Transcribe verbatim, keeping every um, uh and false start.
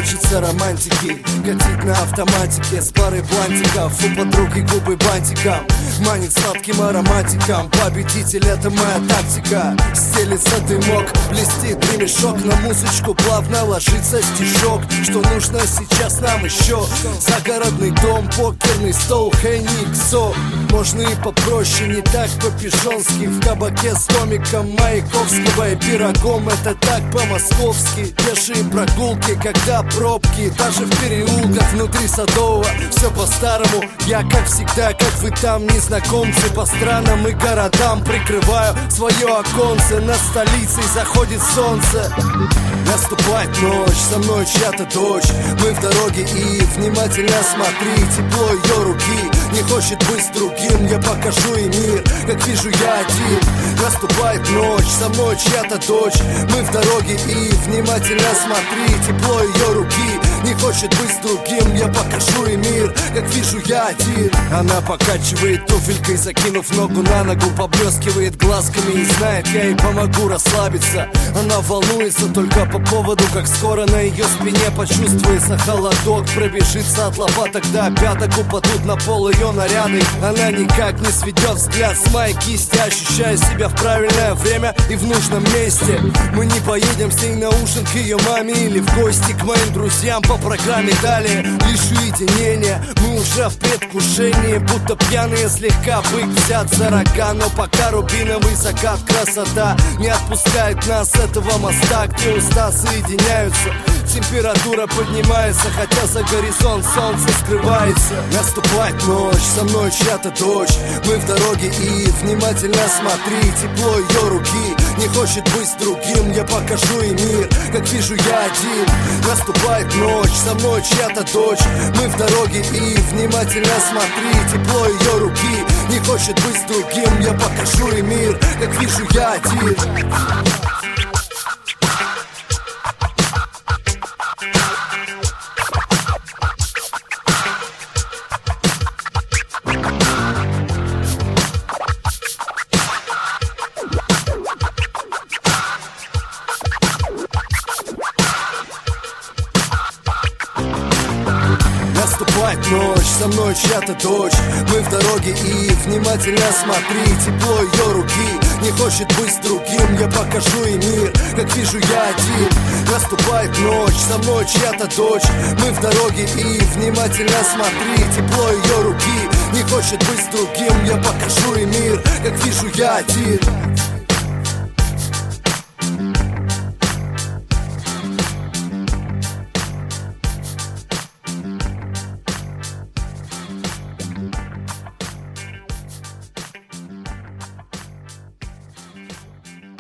хочется романтики, катить на автоматике с парой блантиков, у подруги губы бантиком, манит сладким ароматиком. Победитель — это моя тактика. Стелится дымок, блестит ремешок, на музычку плавно ложится стишок. Что нужно сейчас нам еще? Загородный дом, покерный стол, хэниксо. Можно и попроще, не так по-пижонски. В кабаке с томиком Маяковского и пирогом. Это так по-московски. Пешие прогулки, когда пробки, даже в переулках внутри Садового. Все по-старому, я как всегда, как вы там, незнакомцы. По странам и городам прикрываю свое оконце. Над столицей заходит солнце. Наступает ночь, со мной чья-то дочь. Мы в дороге и внимательно смотри. Тепло ее руки, не хочет быть с другим. Я покажу ей мир, как вижу я один. Наступает ночь, со мной чья-то дочь. Мы в дороге и внимательно смотри. Тепло ее руки, не хочет быть с другим. Я покажу ей мир, как вижу я один. Она покачивает туфелькой, закинув ногу на ногу, поблескивает глазками и знает, я ей помогу расслабиться. Она волнуется только по поводу, как скоро на ее спине почувствуется холодок. Пробежится от лопаток до пяток, упадут на пол ее наряды. Она никак не сведет взгляд с моей кисти, ощущая себя в правильное время и в нужном месте. Мы не поедем с ней на ужин к ее маме или в гости к моим друзьям по программе далее. Лишь уединение, мы уже в предвкушении, будто пьяные слегка, бык взят за рога. Но пока рубиновый закат, красота не отпускает нас с этого моста, где уста соединяются. Температура поднимается, хотя за горизонт солнце скрывается. Наступает ночь, со мной чья-то дочь. Мы в дороге и внимательно смотри. Тепло ее руки, не хочет быть с другим. Я покажу ей мир, как вижу я один. Наступает ночь, со мной чья-то дочь. Мы в дороге и внимательно смотри. Тепло ее руки, не хочет быть с другим. Я покажу ей мир, как вижу я один. Наступает ночь, со мной чья-то дочь. Мы в дороге и внимательно смотри. Тепло ее руки, не хочет быть с другим. Я покажу ей мир, как вижу я один. Наступает ночь, со мной чья-то дочь. Мы в дороге и внимательно смотри. Тепло ее руки, не хочет быть с другим. Я покажу ей мир, как вижу я один.